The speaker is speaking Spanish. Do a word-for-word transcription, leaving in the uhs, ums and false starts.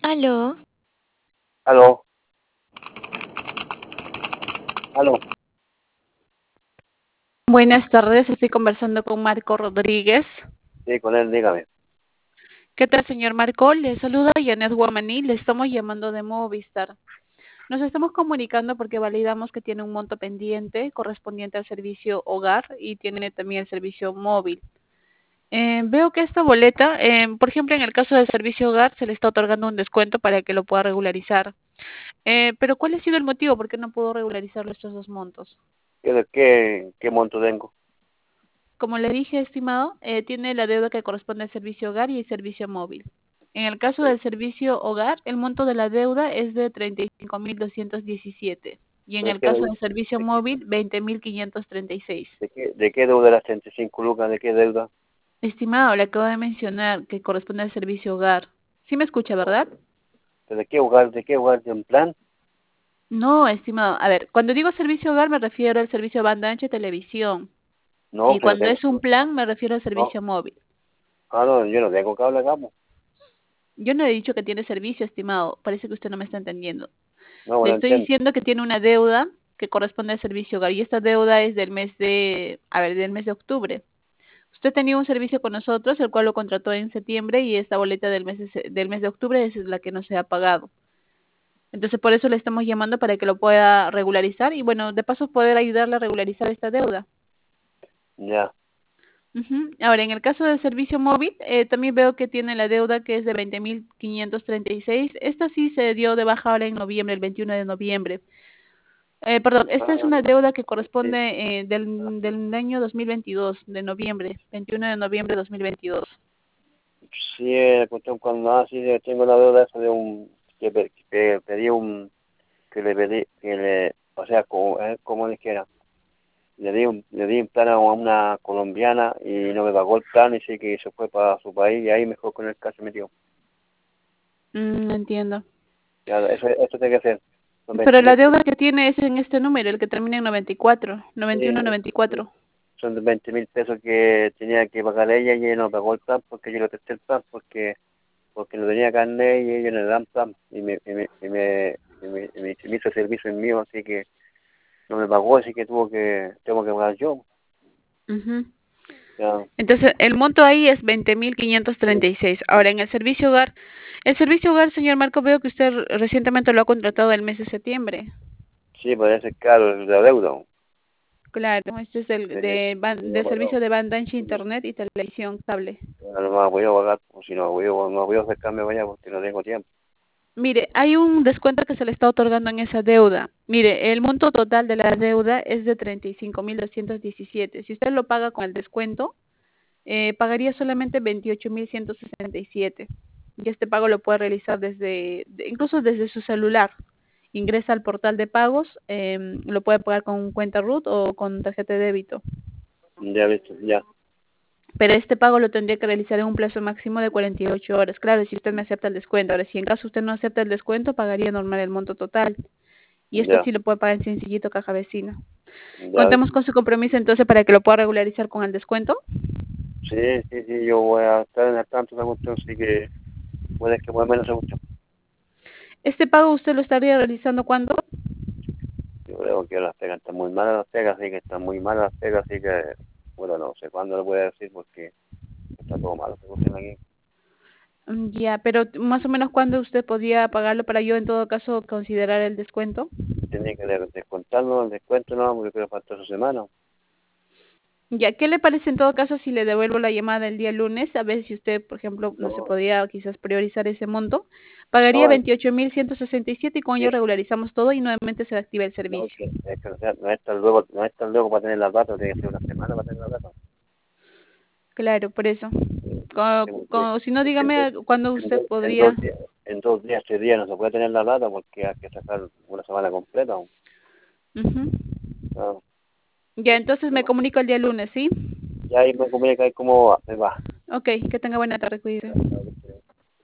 Aló. Aló. Aló. Buenas tardes, estoy conversando con Marco Rodríguez. Sí, con él, dígame. ¿Qué tal, señor Marco? Le saluda Janet Guamaní, le estamos llamando de Movistar. Nos estamos comunicando porque validamos que tiene un monto pendiente correspondiente al servicio hogar y tiene también el servicio móvil. Eh, veo que esta boleta, eh, por ejemplo, en el caso del servicio hogar, se le está otorgando un descuento para que lo pueda regularizar. Eh, pero ¿cuál ha sido el motivo? ¿Por qué no pudo regularizar estos dos montos? ¿Qué, qué, qué monto tengo? Como le dije, estimado, eh, tiene la deuda que corresponde al servicio hogar y el servicio móvil. En el caso del servicio hogar, el monto de la deuda es de treinta y cinco mil doscientos diecisiete y en ¿De el qué, caso de, del servicio de qué, móvil, veinte mil quinientos treinta y seis. de qué, de qué deuda las treinta y cinco lucas? ¿De qué deuda? Estimado, le acabo de mencionar que corresponde al servicio hogar. ¿Sí me escucha, verdad? ¿De qué hogar? ¿De qué hogar? ¿De un plan? No, estimado. A ver, cuando digo servicio hogar me refiero al servicio banda ancha y televisión. No, Y que no cuando tengo. es un plan me refiero al No. servicio móvil. Ah, no, yo no tengo cable acá, po. Yo no he dicho que tiene servicio, estimado. Parece que usted no me está entendiendo. No, Le no estoy entiendo. diciendo que tiene una deuda que corresponde al servicio hogar y esta deuda es del mes de, a ver, del mes de octubre. Usted tenía un servicio con nosotros, el cual lo contrató en septiembre y esta boleta del mes de, se- del mes de octubre es la que no se ha pagado. Entonces, por eso le estamos llamando para que lo pueda regularizar y, bueno, de paso poder ayudarle a regularizar esta deuda. Ya. Ujú. Ahora, en el caso del servicio móvil, eh, también veo que tiene la deuda que es de veinte mil quinientos treinta y seis. Esta sí se dio de baja ahora en noviembre, el veintiuno de noviembre. Eh, perdón, esta es Ah, una deuda que sí. corresponde eh, del, del año dos mil veintidós, de noviembre, veintiuno de noviembre de dos mil veintidós. Sí, eh, cuestión cuando ah, sí, eh, tengo la deuda esa de un que, pe- que pedí un que le pedí que le o sea como eh, como le quiera le di un le di un plan a una colombiana y no me pagó el plan y sí que se fue para su país y ahí mejor con el caso metió. Mm, entiendo. Ya, eso, eso tiene que hacer. Son Pero veinte la mil, deuda que tiene es en este número, el que termina en noventa y cuatro, sí, noventa y uno noventa y cuatro. son veinte mil pesos que tenía que pagar ella y ella no pagó el plan porque yo le testé el plan porque porque no tenía carnet y ellos no le dan plan y me, y me, y me, y me, y me, y me hizo servicio el mío, así que no me pagó, así que tuvo que tengo que pagar yo. Ujú. Ya, Entonces, el monto ahí es veinte mil quinientos treinta y seis. Ahora, en el servicio hogar, el servicio hogar, señor Marco, veo que usted recientemente lo ha contratado el mes de septiembre. sí, puede ser caro el de la deuda. Claro, este es el Sí, de, ban- no me ha del servicio pagado. de banda ancha, internet y televisión cable. No me voy a pagar, pues, si no voy a, no voy a acercarme vaya porque no tengo tiempo. Mire, hay un descuento que se le está otorgando en esa deuda. Mire, el monto total de la deuda es de treinta y cinco mil doscientos diecisiete. Si usted lo paga con el descuento, eh, pagaría solamente veintiocho mil ciento sesenta y siete. Y este pago lo puede realizar desde, de- incluso desde su celular. Ingresa al portal de pagos, eh, lo puede pagar con cuenta root o con tarjeta de débito. Ya visto, ya, Pero este pago lo tendría que realizar en un plazo máximo de cuarenta y ocho horas. Claro, si usted me acepta el descuento. Ahora, si en caso usted no acepta el descuento, pagaría normal el monto total. Y esto ya, sí lo puede pagar en sencillito caja vecina. ya Contemos visto. con su compromiso entonces para que lo pueda regularizar con el descuento. Sí, sí, sí, yo voy a estar en el tanto de esa cuestión, así que puede que pueda menos esa cuestión. ¿Este pago usted lo estaría realizando cuándo? Yo creo que las pegas están muy malas, las pegas, así que están muy malas las pegas, así que, bueno, no sé cuándo lo voy a decir porque está todo malo esa cuestión aquí. Mm, Ya, pero más o menos cuándo usted podría pagarlo para yo en todo caso considerar el descuento. Tenía que de- descontarlo, el descuento no, porque creo que faltó esa semana. Ya, ¿qué le parece en todo caso si le devuelvo la llamada el día lunes? A ver si usted, por ejemplo, no se No, podía quizás priorizar ese monto. Pagaría no, es, veintiocho mil ciento sesenta y siete y con ello es, regularizamos todo y nuevamente se activa el no, servicio. que, es que no, sea- no es tan luego, no es tan luego para tener las datos, tiene que ser una semana para tener las datos. Claro, por eso. Eh, Co- tengo que- co- si no, en, dígame cuándo en usted dos, en podría. dos días, en dos días, tres días no se puede tener la data porque hay que sacar una semana completa. Ujú. Ah, Ya, entonces me no. comunico el día lunes, ¿sí? Ya ahí me comunica ahí cómo va, me va. Ok, que tenga buena tarde, cuídese.